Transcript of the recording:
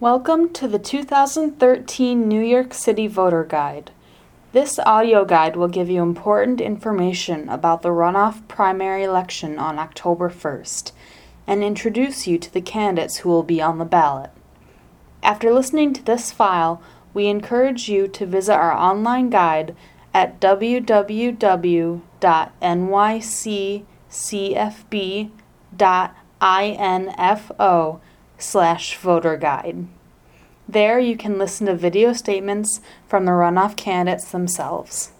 Welcome to the 2013 New York City Voter Guide. This audio guide will give you important information about the runoff primary election on October 1st and introduce you to the candidates who will be on the ballot. After listening to this file, we encourage you to visit our online guide at www.nyccfb.info/voter-guide. There you can listen to video statements from the runoff candidates themselves.